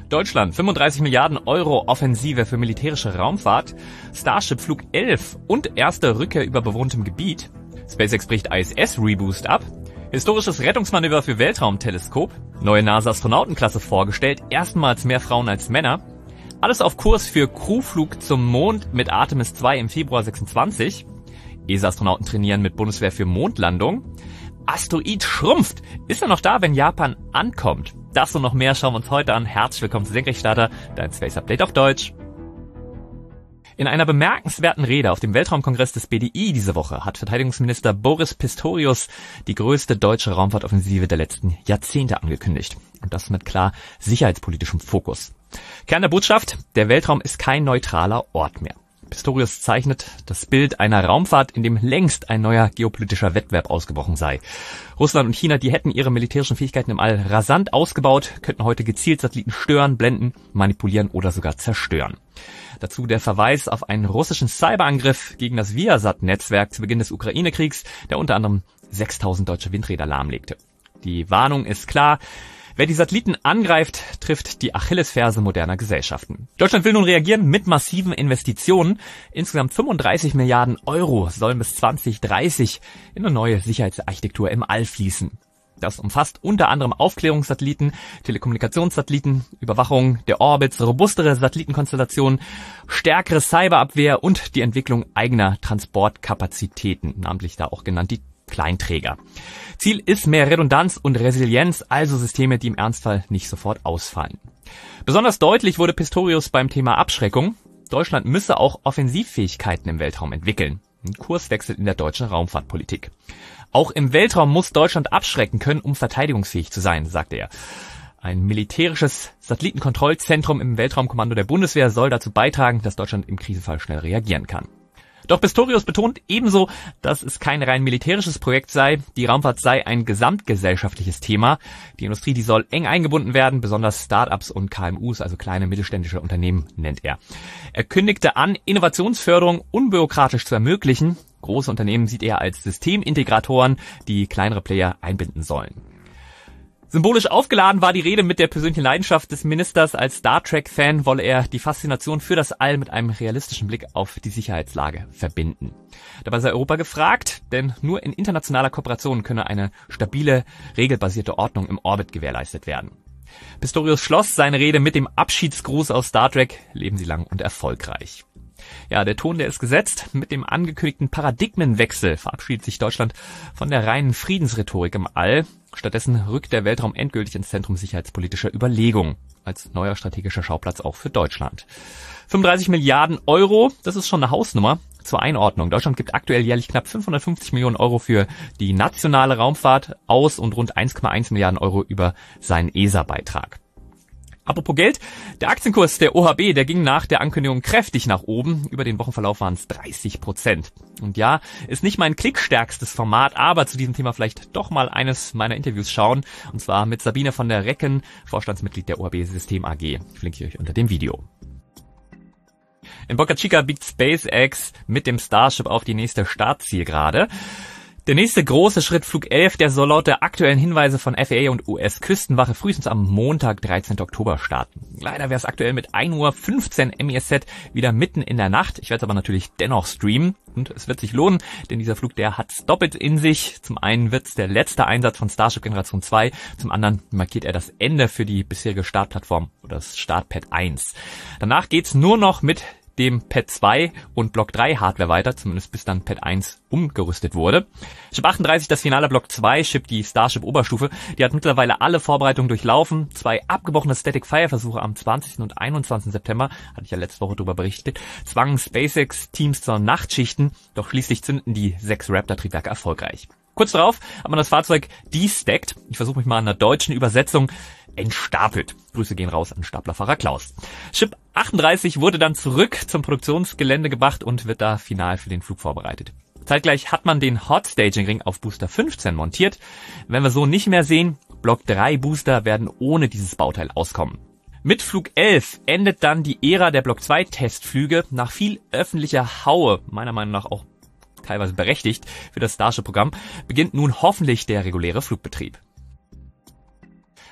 Deutschland, 35 Milliarden Euro Offensive für militärische Raumfahrt, Starship Flug 11 und erste Rückkehr über bewohntem Gebiet, SpaceX bricht ISS-Reboost ab, historisches Rettungsmanöver für Weltraumteleskop, neue NASA-Astronautenklasse vorgestellt, erstmals mehr Frauen als Männer, alles auf Kurs für Crewflug zum Mond mit Artemis 2 im Februar 26, ESA-Astronauten trainieren mit Bundeswehr für Mondlandung, Asteroid schrumpft. Ist er noch da, wenn Japan ankommt? Das und noch mehr schauen wir uns heute an. Herzlich willkommen zu Senkrechtstarter, dein Space Update auf Deutsch. In einer bemerkenswerten Rede auf dem Weltraumkongress des BDI diese Woche hat Verteidigungsminister Boris Pistorius die größte deutsche Raumfahrtoffensive der letzten Jahrzehnte angekündigt. Und das mit klar sicherheitspolitischem Fokus. Kern der Botschaft: Der Weltraum ist kein neutraler Ort mehr. Pistorius zeichnet das Bild einer Raumfahrt, in dem längst ein neuer geopolitischer Wettbewerb ausgebrochen sei. Russland und China, die hätten ihre militärischen Fähigkeiten im All rasant ausgebaut, könnten heute gezielt Satelliten stören, blenden, manipulieren oder sogar zerstören. Dazu der Verweis auf einen russischen Cyberangriff gegen das Viasat-Netzwerk zu Beginn des Ukraine-Kriegs, der unter anderem 6000 deutsche Windräder lahmlegte. Die Warnung ist klar: Wer die Satelliten angreift, trifft die Achillesferse moderner Gesellschaften. Deutschland will nun reagieren mit massiven Investitionen. Insgesamt 35 Milliarden Euro sollen bis 2030 in eine neue Sicherheitsarchitektur im All fließen. Das umfasst unter anderem Aufklärungssatelliten, Telekommunikationssatelliten, Überwachung der Orbits, robustere Satellitenkonstellationen, stärkere Cyberabwehr und die Entwicklung eigener Transportkapazitäten, namentlich da auch genannt die Kleinträger. Ziel ist mehr Redundanz und Resilienz, also Systeme, die im Ernstfall nicht sofort ausfallen. Besonders deutlich wurde Pistorius beim Thema Abschreckung. Deutschland müsse auch Offensivfähigkeiten im Weltraum entwickeln. Ein Kurswechsel in der deutschen Raumfahrtpolitik. Auch im Weltraum muss Deutschland abschrecken können, um verteidigungsfähig zu sein, sagte er. Ein militärisches Satellitenkontrollzentrum im Weltraumkommando der Bundeswehr soll dazu beitragen, dass Deutschland im Krisenfall schnell reagieren kann. Doch Pistorius betont ebenso, dass es kein rein militärisches Projekt sei. Die Raumfahrt sei ein gesamtgesellschaftliches Thema. Die Industrie, die soll eng eingebunden werden, besonders Start-ups und KMUs, also kleine mittelständische Unternehmen, nennt er. Er kündigte an, Innovationsförderung unbürokratisch zu ermöglichen. Große Unternehmen sieht er als Systemintegratoren, die kleinere Player einbinden sollen. Symbolisch aufgeladen war die Rede mit der persönlichen Leidenschaft des Ministers. Als Star Trek-Fan wolle er die Faszination für das All mit einem realistischen Blick auf die Sicherheitslage verbinden. Dabei sei Europa gefragt, denn nur in internationaler Kooperation könne eine stabile, regelbasierte Ordnung im Orbit gewährleistet werden. Pistorius schloss seine Rede mit dem Abschiedsgruß aus Star Trek: Leben Sie lang und erfolgreich. Ja, der Ton, der ist gesetzt. Mit dem angekündigten Paradigmenwechsel verabschiedet sich Deutschland von der reinen Friedensrhetorik im All. Stattdessen rückt der Weltraum endgültig ins Zentrum sicherheitspolitischer Überlegungen, als neuer strategischer Schauplatz auch für Deutschland. 35 Milliarden Euro, das ist schon eine Hausnummer. Zur Einordnung: Deutschland gibt aktuell jährlich knapp 550 Millionen Euro für die nationale Raumfahrt aus und rund 1,1 Milliarden Euro über seinen ESA-Beitrag. Apropos Geld: Der Aktienkurs der OHB, der ging nach der Ankündigung kräftig nach oben. Über den Wochenverlauf waren es 30%. Und ja, ist nicht mein klickstärkstes Format, aber zu diesem Thema vielleicht doch mal eines meiner Interviews schauen. Und zwar mit Sabine von der Recken, Vorstandsmitglied der OHB System AG. Verlinke ich euch unter dem Video. In Boca Chica biegt SpaceX mit dem Starship auf die nächste Startzielgerade. Der nächste große Schritt, Flug 11, der soll laut der aktuellen Hinweise von FAA und US-Küstenwache frühestens am Montag, 13. Oktober starten. Leider wäre es aktuell mit 1:15 Uhr MESZ wieder mitten in der Nacht. Ich werde es aber natürlich dennoch streamen und es wird sich lohnen, denn dieser Flug, der hat's doppelt in sich. Zum einen wird's der letzte Einsatz von Starship Generation 2, zum anderen markiert er das Ende für die bisherige Startplattform oder das Startpad 1. Danach geht's nur noch mit dem Pad 2 und Block 3 Hardware weiter, zumindest bis dann Pad 1 umgerüstet wurde. Chip 38, das finale Block 2, Chip die Starship Oberstufe, die hat mittlerweile alle Vorbereitungen durchlaufen. 2 abgebrochene Static Fire Versuche am 20. und 21. September, hatte ich ja letzte Woche darüber berichtet, zwangen SpaceX Teams zur Nachtschichten, doch schließlich zündeten die 6 Raptor Triebwerke erfolgreich. Kurz darauf hat man das Fahrzeug destackt. Ich versuche mich mal an einer deutschen Übersetzung: entstapelt. Grüße gehen raus an Staplerfahrer Klaus. Chip 38 wurde dann zurück zum Produktionsgelände gebracht und wird da final für den Flug vorbereitet. Zeitgleich hat man den Hot Staging Ring auf Booster 15 montiert. Wenn wir so nicht mehr sehen, Block 3 Booster werden ohne dieses Bauteil auskommen. Mit Flug 11 endet dann die Ära der Block 2 Testflüge. Nach viel öffentlicher Haue, meiner Meinung nach auch teilweise berechtigt für das Starship-Programm, beginnt nun hoffentlich der reguläre Flugbetrieb.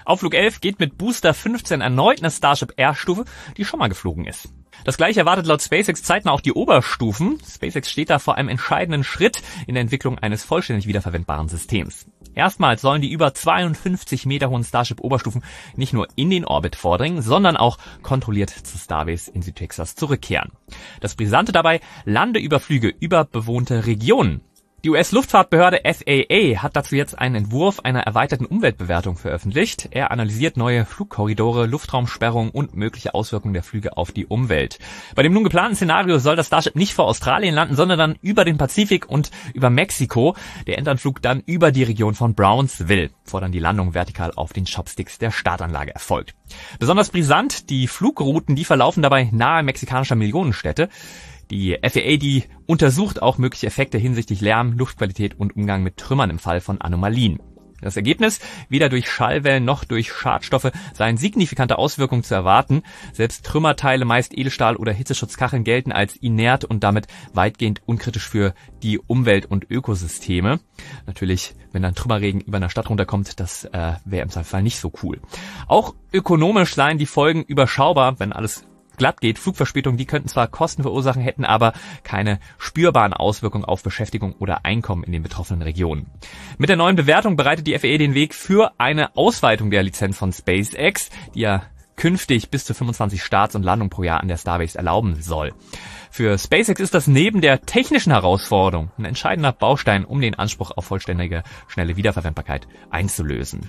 Auf Flug 11 geht mit Booster 15 erneut eine Starship R-Stufe, die schon mal geflogen ist. Das gleiche erwartet laut SpaceX zeitnah auch die Oberstufen. SpaceX steht da vor einem entscheidenden Schritt in der Entwicklung eines vollständig wiederverwendbaren Systems. Erstmals sollen die über 52 Meter hohen Starship-Oberstufen nicht nur in den Orbit vordringen, sondern auch kontrolliert zu Starbase in Südtexas zurückkehren. Das Brisante dabei: Landeüberflüge über bewohnte Regionen. Die US-Luftfahrtbehörde FAA hat dazu jetzt einen Entwurf einer erweiterten Umweltbewertung veröffentlicht. Er analysiert neue Flugkorridore, Luftraumsperrungen und mögliche Auswirkungen der Flüge auf die Umwelt. Bei dem nun geplanten Szenario soll das Starship nicht vor Australien landen, sondern dann über den Pazifik und über Mexiko. Der Endanflug dann über die Region von Brownsville, bevor dann die Landung vertikal auf den Chopsticks der Startanlage erfolgt. Besonders brisant: die Flugrouten, die verlaufen dabei nahe mexikanischer Millionenstädte. Die FAA, die untersucht auch mögliche Effekte hinsichtlich Lärm, Luftqualität und Umgang mit Trümmern im Fall von Anomalien. Das Ergebnis: weder durch Schallwellen noch durch Schadstoffe seien signifikante Auswirkungen zu erwarten. Selbst Trümmerteile, meist Edelstahl oder Hitzeschutzkacheln, gelten als inert und damit weitgehend unkritisch für die Umwelt und Ökosysteme. Natürlich, wenn dann Trümmerregen über einer Stadt runterkommt, das wäre im Fall nicht so cool. Auch ökonomisch seien die Folgen überschaubar, wenn alles glatt geht. Flugverspätungen, die könnten zwar Kosten verursachen, hätten aber keine spürbaren Auswirkungen auf Beschäftigung oder Einkommen in den betroffenen Regionen. Mit der neuen Bewertung bereitet die FAA den Weg für eine Ausweitung der Lizenz von SpaceX, die ja künftig bis zu 25 Starts und Landungen pro Jahr an der Starbase erlauben soll. Für SpaceX ist das neben der technischen Herausforderung ein entscheidender Baustein, um den Anspruch auf vollständige, schnelle Wiederverwendbarkeit einzulösen.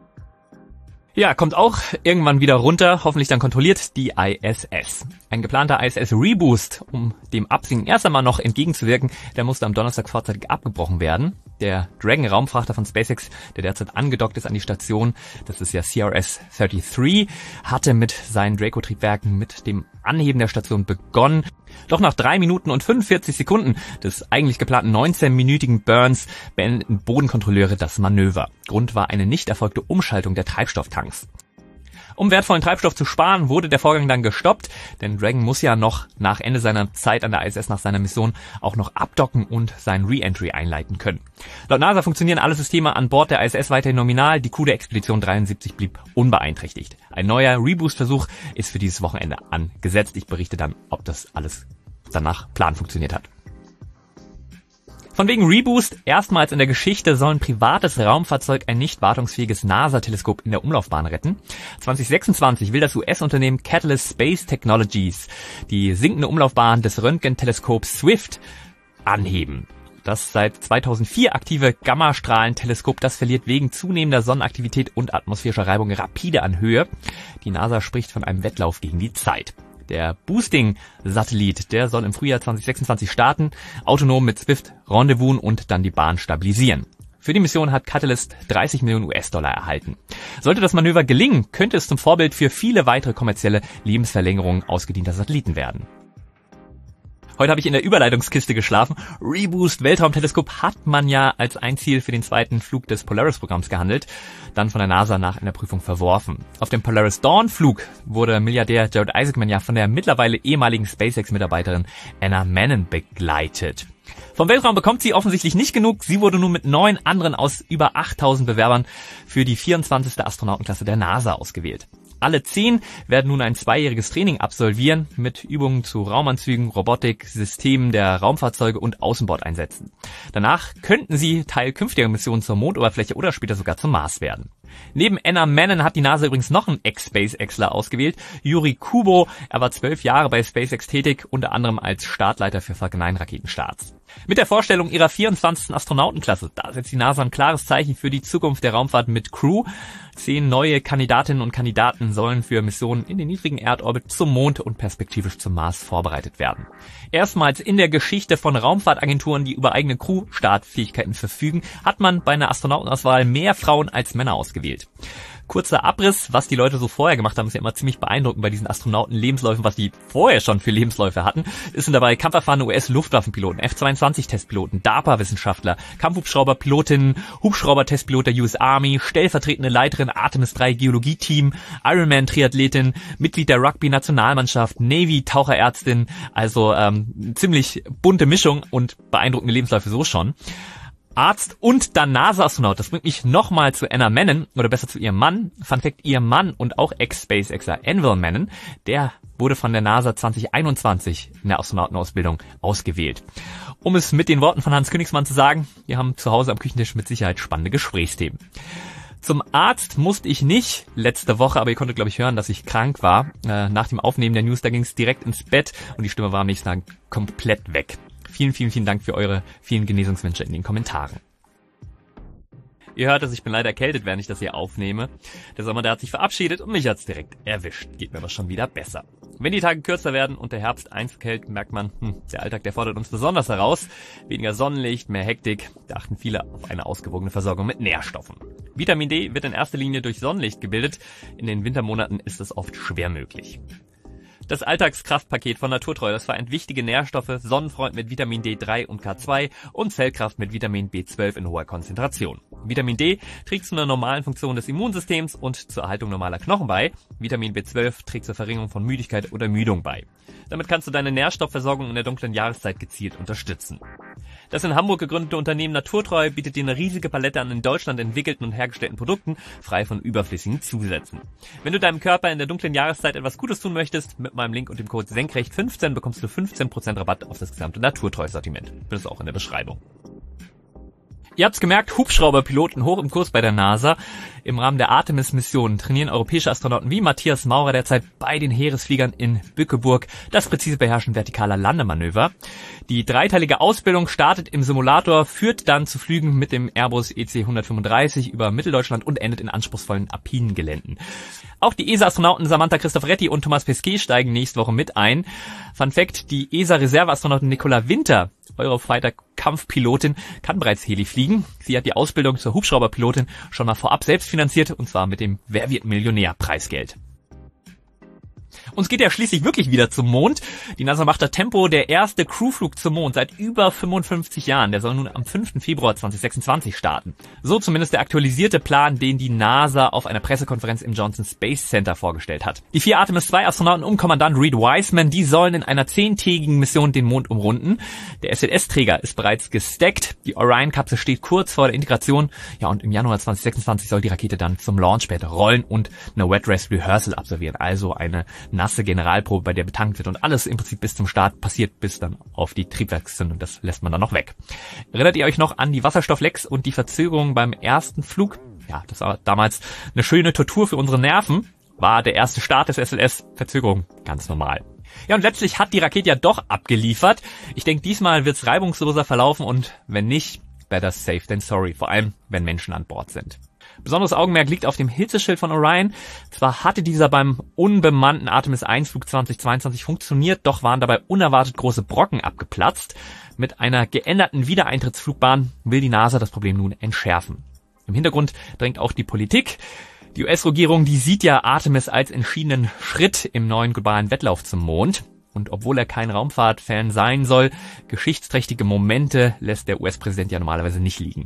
Ja, kommt auch irgendwann wieder runter, hoffentlich dann kontrolliert, die ISS. Ein geplanter ISS-Reboost, um dem Absinken erst einmal noch entgegenzuwirken, der musste am Donnerstag vorzeitig abgebrochen werden. Der Dragon-Raumfrachter von SpaceX, der derzeit angedockt ist an die Station, das ist ja CRS-33, hatte mit seinen Draco-Triebwerken mit dem Anheben der Station begonnen. Doch nach 3 Minuten und 45 Sekunden des eigentlich geplanten 19-minütigen Burns beendeten Bodenkontrolleure das Manöver. Grund war eine nicht erfolgte Umschaltung der Treibstofftanks. Um wertvollen Treibstoff zu sparen, wurde der Vorgang dann gestoppt, denn Dragon muss ja noch nach Ende seiner Zeit an der ISS, nach seiner Mission, auch noch abdocken und sein Re-Entry einleiten können. Laut NASA funktionieren alle Systeme an Bord der ISS weiterhin nominal, die Crew der Expedition 73 blieb unbeeinträchtigt. Ein neuer Reboost-Versuch ist für dieses Wochenende angesetzt. Ich berichte dann, ob das alles danach Plan funktioniert hat. Von wegen Reboost: erstmals in der Geschichte soll ein privates Raumfahrzeug ein nicht wartungsfähiges NASA-Teleskop in der Umlaufbahn retten. 2026 will das US-Unternehmen Catalyst Space Technologies die sinkende Umlaufbahn des Röntgenteleskops SWIFT anheben. Das seit 2004 aktive Gammastrahlenteleskop, das verliert wegen zunehmender Sonnenaktivität und atmosphärischer Reibung rapide an Höhe. Die NASA spricht von einem Wettlauf gegen die Zeit. Der Boosting-Satellit, der soll im Frühjahr 2026 starten, autonom mit SWIFT rendezvousen und dann die Bahn stabilisieren. Für die Mission hat Catalyst 30 Millionen US-Dollar erhalten. Sollte das Manöver gelingen, könnte es zum Vorbild für viele weitere kommerzielle Lebensverlängerungen ausgedienter Satelliten werden. Heute habe ich in der Überleitungskiste geschlafen. Reboost Weltraumteleskop hat man ja als ein Ziel für den zweiten Flug des Polaris-Programms gehandelt, dann von der NASA nach einer Prüfung verworfen. Auf dem Polaris Dawn-Flug wurde Milliardär Jared Isaacman ja von der mittlerweile ehemaligen SpaceX-Mitarbeiterin Anna Manning begleitet. Vom Weltraum bekommt sie offensichtlich nicht genug. Sie wurde nun mit 9 anderen aus über 8000 Bewerbern für die 24. Astronautenklasse der NASA ausgewählt. Alle 10 werden nun ein 2-jähriges Training absolvieren mit Übungen zu Raumanzügen, Robotik, Systemen der Raumfahrzeuge und Außenbordeinsätzen. Danach könnten sie Teil künftiger Missionen zur Mondoberfläche oder später sogar zum Mars werden. Neben Anna Manning hat die NASA übrigens noch einen Ex-SpaceXler ausgewählt, Yuri Kubo. Er war 12 Jahre bei SpaceX tätig, unter anderem als Startleiter für Falcon 9 Raketenstarts. Mit der Vorstellung ihrer 24. Astronautenklasse, da setzt die NASA ein klares Zeichen für die Zukunft der Raumfahrt mit Crew. 10 neue Kandidatinnen und Kandidaten sollen für Missionen in den niedrigen Erdorbit zum Mond und perspektivisch zum Mars vorbereitet werden. Erstmals in der Geschichte von Raumfahrtagenturen, die über eigene Crew-Startfähigkeiten verfügen, hat man bei einer Astronautenauswahl mehr Frauen als Männer ausgewählt. Kurzer Abriss, was die Leute so vorher gemacht haben, ist ja immer ziemlich beeindruckend bei diesen Astronauten-Lebensläufen, was die vorher schon für Lebensläufe hatten. Es sind dabei kampferfahrene US-Luftwaffenpiloten, F-22-Testpiloten, DARPA-Wissenschaftler, Kampfhubschrauber-Pilotinnen, Hubschrauber-Testpilot der US Army, stellvertretende Leiterin Artemis 3 Geologie-Team, Ironman-Triathletin, Mitglied der Rugby-Nationalmannschaft, Navy-Taucherärztin, also ziemlich bunte Mischung und beeindruckende Lebensläufe so schon. Arzt und dann NASA-Astronaut. Das bringt mich nochmal zu Anna Mennen, oder besser zu ihrem Mann. Fun Fact, ihr Mann und auch Ex-SpaceXer Anvil Mennen, der wurde von der NASA 2021 in der Astronautenausbildung ausgewählt. Um es mit den Worten von Hans Königsmann zu sagen, wir haben zu Hause am Küchentisch mit Sicherheit spannende Gesprächsthemen. Zum Arzt musste ich nicht letzte Woche, aber ihr konntet, glaube ich, hören, dass ich krank war. Nach dem Aufnehmen der News, da ging es direkt ins Bett und die Stimme war am nächsten Tag komplett weg. Vielen, vielen, vielen Dank für eure vielen Genesungswünsche in den Kommentaren. Ihr hört es, ich bin leider erkältet, während ich das hier aufnehme. Der Sommer, der hat sich verabschiedet und mich hat's direkt erwischt. Geht mir aber schon wieder besser. Wenn die Tage kürzer werden und der Herbst einfällt, merkt man, der Alltag, der fordert uns besonders heraus. Weniger Sonnenlicht, mehr Hektik. Da achten viele auf eine ausgewogene Versorgung mit Nährstoffen. Vitamin D wird in erster Linie durch Sonnenlicht gebildet. In den Wintermonaten ist es oft schwer möglich. Das Alltagskraftpaket von Naturtreu, das vereint wichtige Nährstoffe, Sonnenfreund mit Vitamin D3 und K2 und Zellkraft mit Vitamin B12 in hoher Konzentration. Vitamin D trägt zu einer normalen Funktion des Immunsystems und zur Erhaltung normaler Knochen bei. Vitamin B12 trägt zur Verringerung von Müdigkeit oder Ermüdung bei. Damit kannst du deine Nährstoffversorgung in der dunklen Jahreszeit gezielt unterstützen. Das in Hamburg gegründete Unternehmen Naturtreu bietet dir eine riesige Palette an in Deutschland entwickelten und hergestellten Produkten, frei von überflüssigen Zusätzen. Wenn du deinem Körper in der dunklen Jahreszeit etwas Gutes tun möchtest, mit meinem Link und dem Code SENKRECHT15 bekommst du 15% Rabatt auf das gesamte Naturtreu-Sortiment. Das ist auch in der Beschreibung. Ihr habt's gemerkt, Hubschrauberpiloten hoch im Kurs bei der NASA. Im Rahmen der Artemis-Mission trainieren europäische Astronauten wie Matthias Maurer derzeit bei den Heeresfliegern in Bückeburg das präzise Beherrschen vertikaler Landemanöver. Die dreiteilige Ausbildung startet im Simulator, führt dann zu Flügen mit dem Airbus EC 135 über Mitteldeutschland und endet in anspruchsvollen alpinen Geländen. Auch die ESA-Astronauten Samantha Cristoforetti und Thomas Pesquet steigen nächste Woche mit ein. Fun Fact, die ESA-Reserveastronautin Nicola Winter, Eurofighter-Kampfpilotin, kann bereits Heli fliegen. Sie hat die Ausbildung zur Hubschrauberpilotin schon mal vorab selbst finanziert, und zwar mit dem Wer wird Millionär-Preisgeld. Uns geht ja schließlich wirklich wieder zum Mond. Die NASA macht das Tempo, der erste Crewflug zum Mond seit über 55 Jahren. Der soll nun am 5. Februar 2026 starten. So zumindest der aktualisierte Plan, den die NASA auf einer Pressekonferenz im Johnson Space Center vorgestellt hat. Die 4 Artemis-2-Astronauten um Kommandant Reed Wiseman, die sollen in einer 10-tägigen Mission den Mond umrunden. Der SLS-Träger ist bereits gestackt. Die Orion-Kapsel steht kurz vor der Integration. Ja, und im Januar 2026 soll die Rakete dann zum Launchpad rollen und eine Wet Rest Rehearsal absolvieren. Also eine nasse Generalprobe, bei der betankt wird und alles im Prinzip bis zum Start passiert, bis dann auf die Triebwerkszündung. Das lässt man dann noch weg. Erinnert ihr euch noch an die Wasserstofflecks und die Verzögerung beim ersten Flug? Ja, das war damals eine schöne Tortur für unsere Nerven. War der erste Start des SLS. Verzögerung ganz normal. Ja, und letztlich hat die Rakete ja doch abgeliefert. Ich denke, diesmal wird's reibungsloser verlaufen und wenn nicht, better safe than sorry. Vor allem, wenn Menschen an Bord sind. Besonderes Augenmerk liegt auf dem Hitzeschild von Orion. Zwar hatte dieser beim unbemannten Artemis-1-Flug 2022 funktioniert, doch waren dabei unerwartet große Brocken abgeplatzt. Mit einer geänderten Wiedereintrittsflugbahn will die NASA das Problem nun entschärfen. Im Hintergrund drängt auch die Politik. Die US-Regierung, die sieht ja Artemis als entschiedenen Schritt im neuen globalen Wettlauf zum Mond. Und obwohl er kein Raumfahrt-Fan sein soll, geschichtsträchtige Momente lässt der US-Präsident ja normalerweise nicht liegen.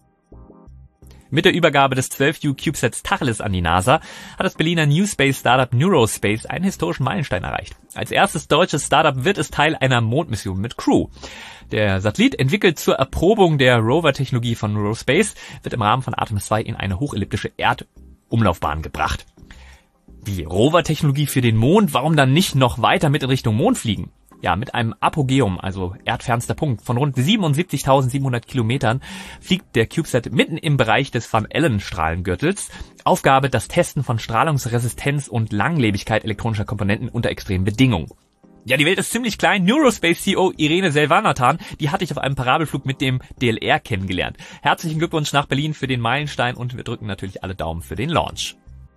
Mit der Übergabe des 12U CubeSats Tacheles an die NASA hat das Berliner New Space Startup Neurospace einen historischen Meilenstein erreicht. Als erstes deutsches Startup wird es Teil einer Mondmission mit Crew. Der Satellit, entwickelt zur Erprobung der Rover-Technologie von Neurospace, wird im Rahmen von Artemis 2 in eine hochelliptische Erdumlaufbahn gebracht. Wie Rover-Technologie für den Mond? Warum dann nicht noch weiter mit in Richtung Mond fliegen? Ja, mit einem Apogeum, also erdfernster Punkt, von rund 77.700 Kilometern fliegt der CubeSat mitten im Bereich des Van Allen-Strahlengürtels. Aufgabe, das Testen von Strahlungsresistenz und Langlebigkeit elektronischer Komponenten unter extremen Bedingungen. Ja, die Welt ist ziemlich klein. Neurospace-CEO Irene Selvanathan, die hatte ich auf einem Parabelflug mit dem DLR kennengelernt. Herzlichen Glückwunsch nach Berlin für den Meilenstein und wir drücken natürlich alle Daumen für den Launch.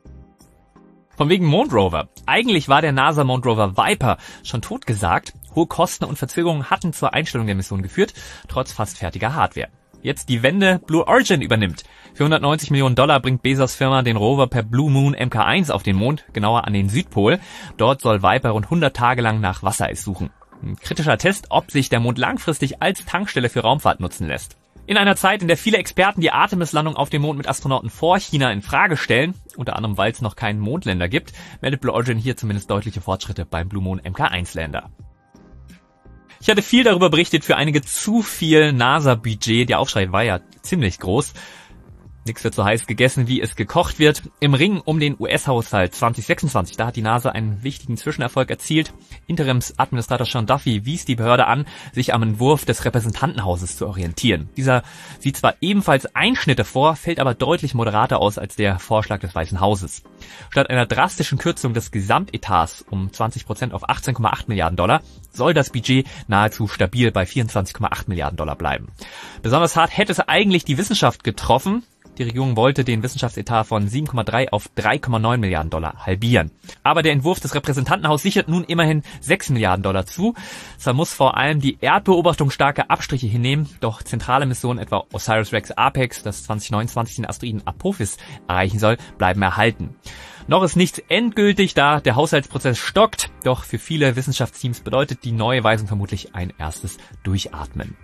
Von wegen Mondrover. Eigentlich war der NASA Mondrover Viper schon totgesagt. Hohe Kosten und Verzögerungen hatten zur Einstellung der Mission geführt, trotz fast fertiger Hardware. Jetzt die Wende Blue Origin übernimmt. Für $190 Millionen bringt Bezos Firma den Rover per Blue Moon MK1 auf den Mond, genauer an den Südpol. Dort soll Viper rund 100 Tage lang nach Wassereis suchen. Ein kritischer Test, ob sich der Mond langfristig als Tankstelle für Raumfahrt nutzen lässt. In einer Zeit, in der viele Experten die Artemis-Landung auf dem Mond mit Astronauten vor China in Frage stellen, unter anderem weil es noch keinen Mondländer gibt, meldet Blue Origin hier zumindest deutliche Fortschritte beim Blue Moon MK1-Lander. Ich hatte viel darüber berichtet, für einige zu viel NASA-Budget. Der Aufschrei war ja ziemlich groß. Nix wird so heiß gegessen, wie es gekocht wird. Im Ring um den US-Haushalt 2026, da hat die NASA einen wichtigen Zwischenerfolg erzielt. Interimsadministrator Sean Duffy wies die Behörde an, sich am Entwurf des Repräsentantenhauses zu orientieren. Dieser sieht zwar ebenfalls Einschnitte vor, fällt aber deutlich moderater aus als der Vorschlag des Weißen Hauses. Statt einer drastischen Kürzung des Gesamtetats um 20% auf 18,8 Milliarden Dollar soll das Budget nahezu stabil bei 24,8 Milliarden Dollar bleiben. Besonders hart hätte es eigentlich die Wissenschaft getroffen. Die Regierung wollte den Wissenschaftsetat von 7,3 auf 3,9 Milliarden Dollar halbieren. Aber der Entwurf des Repräsentantenhauses sichert nun immerhin 6 Milliarden Dollar zu. Zwar muss vor allem die Erdbeobachtung starke Abstriche hinnehmen, doch zentrale Missionen etwa OSIRIS-REx Apex, das 2029 den Asteroiden Apophis erreichen soll, bleiben erhalten. Noch ist nichts endgültig, da der Haushaltsprozess stockt, doch für viele Wissenschaftsteams bedeutet die neue Weisung vermutlich ein erstes Durchatmen.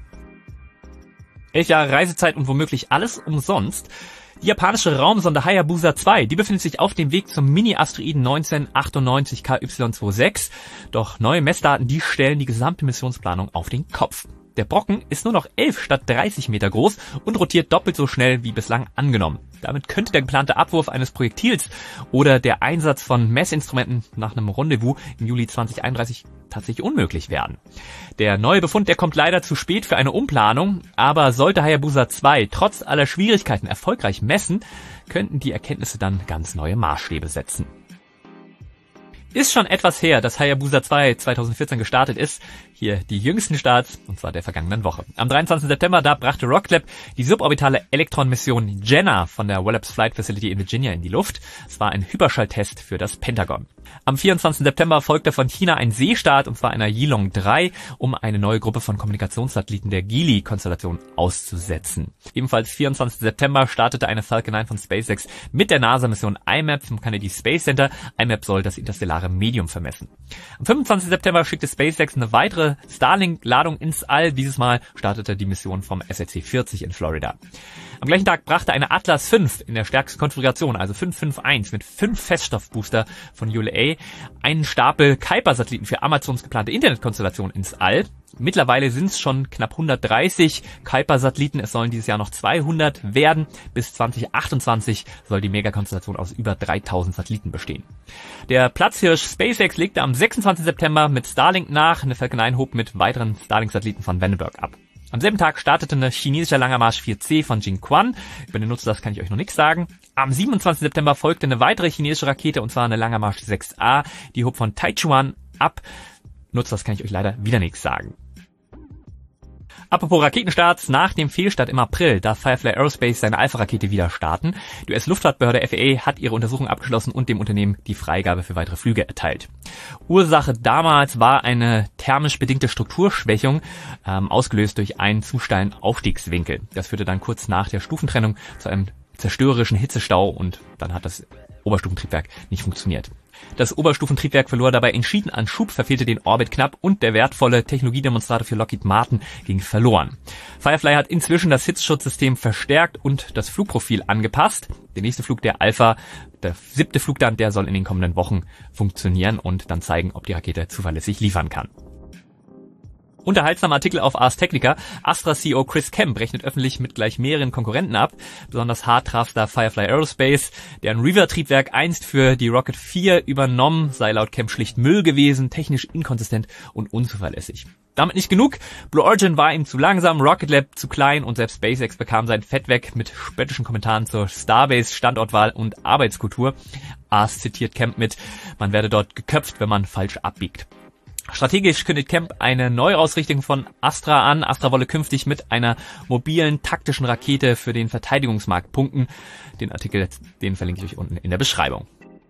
11 Jahre Reisezeit und womöglich alles umsonst. Die japanische Raumsonde Hayabusa 2, die befindet sich auf dem Weg zum Mini-Asteroiden 1998 KY26. Doch neue Messdaten, die stellen die gesamte Missionsplanung auf den Kopf. Der Brocken ist nur noch 11 statt 30 Meter groß und rotiert doppelt so schnell wie bislang angenommen. Damit könnte der geplante Abwurf eines Projektils oder der Einsatz von Messinstrumenten nach einem Rendezvous im Juli 2031 tatsächlich unmöglich werden. Der neue Befund, der kommt leider zu spät für eine Umplanung, aber sollte Hayabusa 2 trotz aller Schwierigkeiten erfolgreich messen, könnten die Erkenntnisse dann ganz neue Maßstäbe setzen. Ist schon etwas her, dass Hayabusa 2 2014 gestartet ist. Hier die jüngsten Starts, und zwar der vergangenen Woche. Am 23. September, da brachte Rocket Lab die suborbitale Elektron-Mission Jenna von der Wallops Flight Facility in Virginia in die Luft. Es war ein Hyperschalltest für das Pentagon. Am 24. September folgte von China ein Seestart, und zwar einer Yilong 3, um eine neue Gruppe von Kommunikationssatelliten der Geely-Konstellation auszusetzen. Ebenfalls 24. September startete eine Falcon 9 von SpaceX mit der NASA-Mission IMAP vom Kennedy Space Center. IMAP soll das interstellare Medium vermessen. Am 25. September schickte SpaceX eine weitere Starlink-Ladung ins All. Dieses Mal startete die Mission vom SLC-40 in Florida. Am gleichen Tag brachte eine Atlas 5 in der stärksten Konfiguration, also 551 mit 5 Feststoffbooster von ULA, einen Stapel Kuiper-Satelliten für Amazons geplante Internetkonstellation ins All. Mittlerweile sind es schon knapp 130 Kuiper-Satelliten. Es sollen dieses Jahr noch 200 werden. Bis 2028 soll die Megakonstellation aus über 3000 Satelliten bestehen. Der Platzhirsch SpaceX legte am 26. September mit Starlink nach. Eine Falcon 9 hob mit weiteren Starlink-Satelliten von Vandenberg ab. Am selben Tag startete eine chinesische Langermarsch 4C von Jinquan. Über den Nutzer kann ich euch noch nichts sagen. Am 27. September folgte eine weitere chinesische Rakete, und zwar eine Langermarsch 6A. Die hob von Taichuan ab. Nutzer kann ich euch leider wieder nichts sagen. Apropos Raketenstarts, nach dem Fehlstart im April darf Firefly Aerospace seine Alpha-Rakete wieder starten. Die US-Luftfahrtbehörde FAA hat ihre Untersuchung abgeschlossen und dem Unternehmen die Freigabe für weitere Flüge erteilt. Ursache damals war eine thermisch bedingte Strukturschwächung, ausgelöst durch einen zu steilen Aufstiegswinkel. Das führte dann kurz nach der Stufentrennung zu einem zerstörerischen Hitzestau und dann hat das Oberstufentriebwerk nicht funktioniert. Das Oberstufentriebwerk verlor dabei entschieden an Schub, verfehlte den Orbit knapp und der wertvolle Technologiedemonstrator für Lockheed Martin ging verloren. Firefly hat inzwischen das Hitzeschutzsystem verstärkt und das Flugprofil angepasst. Der nächste Flug der Alpha, der 7. Flug dann, der soll in den kommenden Wochen funktionieren und dann zeigen, ob die Rakete zuverlässig liefern kann. Unterhaltsamer Artikel auf Ars Technica. Astra-CEO Chris Kemp rechnet öffentlich mit gleich mehreren Konkurrenten ab. Besonders hart traf da Firefly Aerospace, deren Reaver-Triebwerk einst für die Rocket 4 übernommen, sei laut Kemp schlicht Müll gewesen, technisch inkonsistent und unzuverlässig. Damit nicht genug. Blue Origin war ihm zu langsam, Rocket Lab zu klein und selbst SpaceX bekam sein Fett weg mit spöttischen Kommentaren zur Starbase, Standortwahl und Arbeitskultur. Ars zitiert Kemp mit: Man werde dort geköpft, wenn man falsch abbiegt. Strategisch kündigt Kemp eine Neuausrichtung von Astra an. Astra wolle künftig mit einer mobilen, taktischen Rakete für den Verteidigungsmarkt punkten. Den Artikel, den verlinke ich euch unten in der Beschreibung.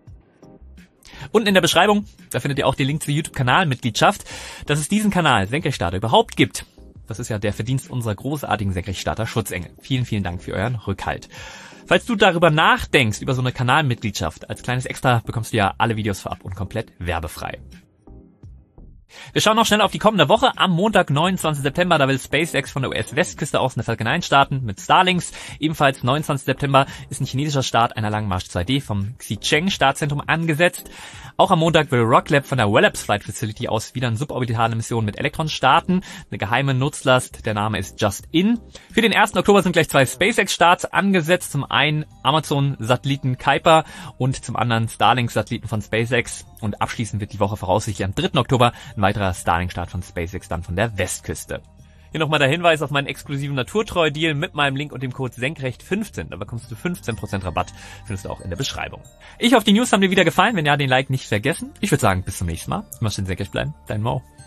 Unten in der Beschreibung, da findet ihr auch den Link zur YouTube-Kanalmitgliedschaft. Dass es diesen Kanal Senkrechtstarter überhaupt gibt, das ist ja der Verdienst unserer großartigen Senkrechtstarter-Schutzengel. Vielen, vielen Dank für euren Rückhalt. Falls du darüber nachdenkst, über so eine Kanalmitgliedschaft, als kleines Extra bekommst du ja alle Videos vorab und komplett werbefrei. Wir schauen noch schnell auf die kommende Woche. Am Montag, 29. September, da will SpaceX von der US-Westküste aus eine Falcon 9 starten mit Starlinks. Ebenfalls 29. September ist ein chinesischer Start einer Langmarsch 2D vom Xicheng Startzentrum angesetzt. Auch am Montag will Rocklab von der Wallops Flight Facility aus wieder eine suborbitale Mission mit Electron starten. Eine geheime Nutzlast, der Name ist Just In. Für den 1. Oktober sind gleich 2 SpaceX-Starts angesetzt. Zum einen Amazon-Satelliten Kuiper und zum anderen Starlink-Satelliten von SpaceX. Und abschließend wird die Woche voraussichtlich am 3. Oktober ein weiterer Starlink-Start von SpaceX dann von der Westküste. Hier nochmal der Hinweis auf meinen exklusiven Naturtreu-Deal mit meinem Link und dem Code Senkrecht15. Da bekommst du 15% Rabatt, findest du auch in der Beschreibung. Ich hoffe, die News haben dir wieder gefallen. Wenn ja, den Like nicht vergessen. Ich würde sagen, bis zum nächsten Mal. Immer schön senkrecht bleiben. Dein Mo.